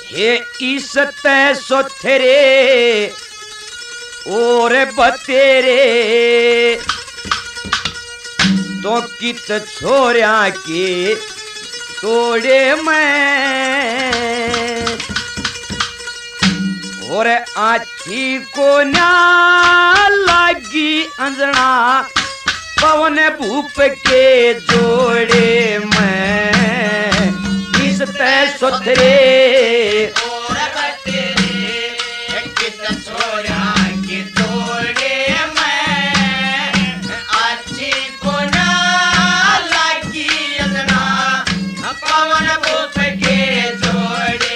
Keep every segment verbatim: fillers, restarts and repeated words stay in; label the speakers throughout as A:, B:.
A: हे ईसत सोथरे और बतेरे तो कित छोरिया के तोड़े मैं और आछी को ना लगी अंजना पवन भूप के जोड़े मैं इस ते सुथरे और बतेरे कित छोरिया के तोड़े मैं आछी को ना लगी अंजना पवन भूप के जोड़े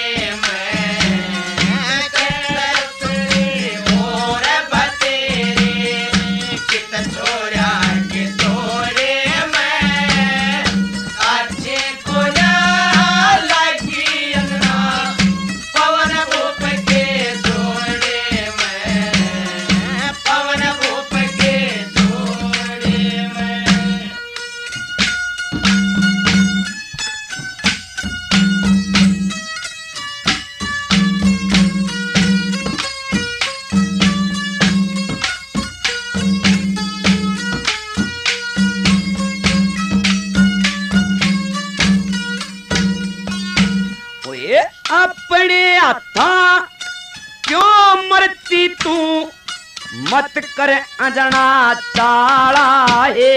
A: अपने हाथा क्यों मरती तू मत कर अंजना ताला है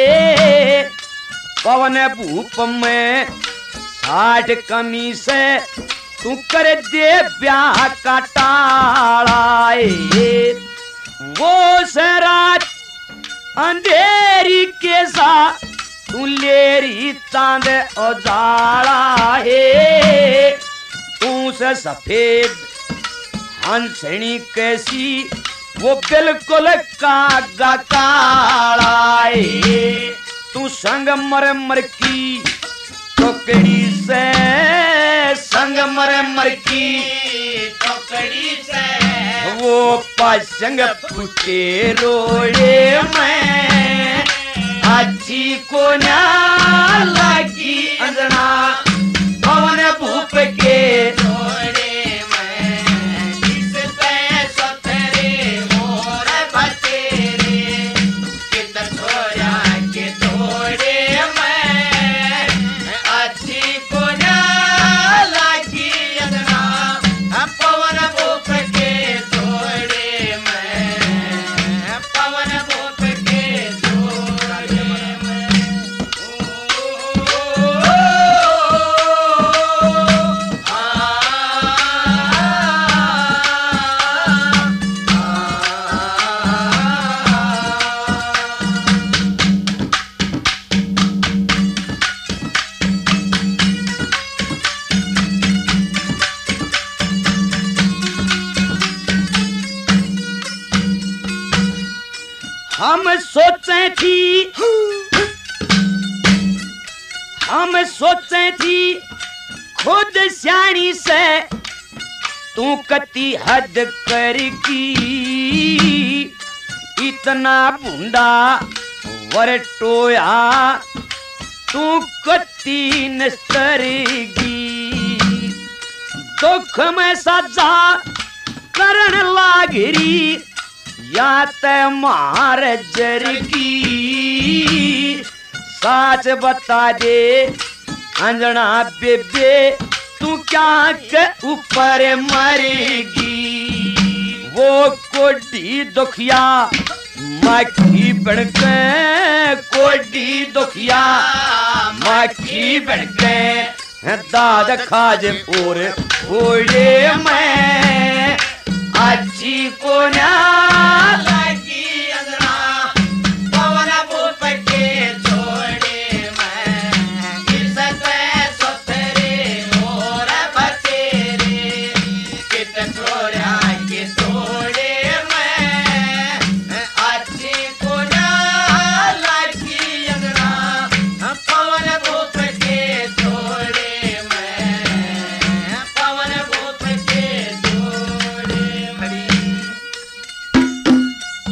A: पवन भूप में साठ कमी से तू कर दे ब्याह का टाला है वो सरात अंधेरी के साथ तू लेरी चांद उजाला है तू से सफेद हंसनी कैसी वो बिल्कुल कागा काला है तू संगमरमर की टोकरी से संगमरमर की टोकरी से वो पासंग फूटे रोड़े में अच्छी को ना लगी अंजना पवन भूप के जोड़े में इस ते सोथरे और बतेरे कित छोरिया के तोड़े में अच्छी को ना लगी अंजना पवन भूप के जोड़े में पवन भूप के जोड़े में हम सोचे थी हम सोचे थी खुद सियाणी से तू कती हद करगी इतना भूंडा वरटोया तू कती नस्तरगी दुख में सजा करण लागरी या ते मार जरगी साच बता दे अंजना बेबे तू क्या के ऊपर मरेगी वो कोडी दुखिया माखी बनके कोडी दुखिया माखी बनके दाद खाज और फोड़े में अच्छी को ना लगी अंजना पवन भूप के जोड़े में इस ते सोथरे और बतेरे कित छोरिया के तोड़े में अच्छी को ना लगी अंजना पवन भूप के जोड़े में पवन भूप के जोड़े में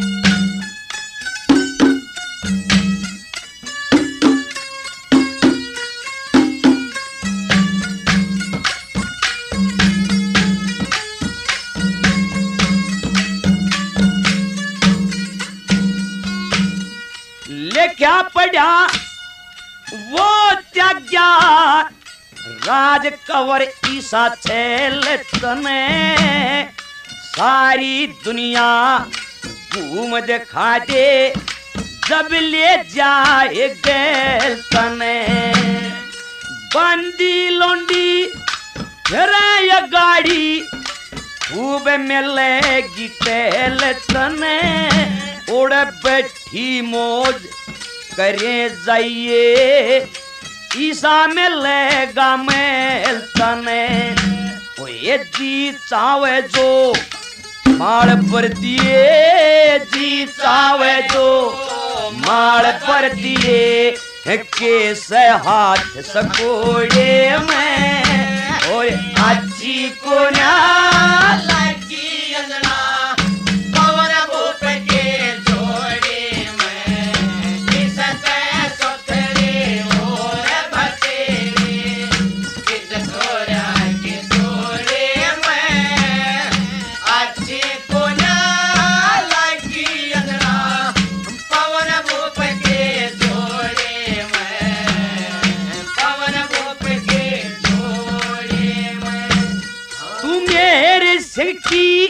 A: क्या पड़ा वो त्याग्या राज कवर ईसा छेल तने सारी दुनिया घूम दिखा दे जब ले जाए गेल तने बंदी लोंडी फिर गाड़ी खूब मिलेगी तेल तने उड़ बैठी मौज करे जाइए ईसा मिलेगा मेल तने वो ये जी चावे जो माल पर दिए जी चावे जो माल पर दिए कैसे हाथ सकोड़े में और अच्छी को ना लगी अंजना पवन भूप के जोड़े में किसते सोतरे और भतेरे किस सोरा के जोड़े में अच्छी को ना लगी अंजना पवन भूप के जोड़े में पवन भूप के जोड़े में तू मेरे सिंह की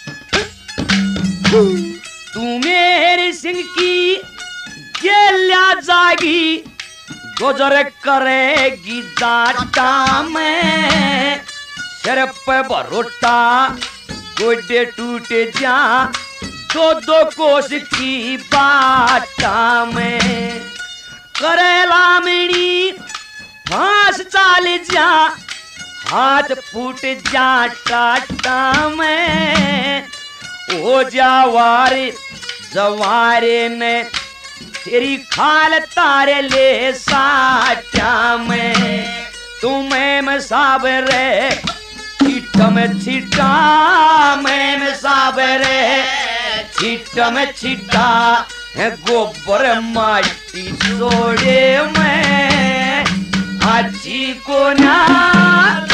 A: तू मेरे सिंह की गेल्या जागी गुजर करेगी जाटा में सिर पे बरोटा गोडे टूटे जा दो दो कोस की बाटा में करेला मेरी फांस चाल जा हाथ फूट जा टाटा में हो जावारे जवारे ने तेरी खाल तारे ले साटा में तुम्हें में साबरे छिट्टा में छिट्टा में साबरे छिट्टा में छिट्टा है गोबर माटी जोड़े में अच्छी को ना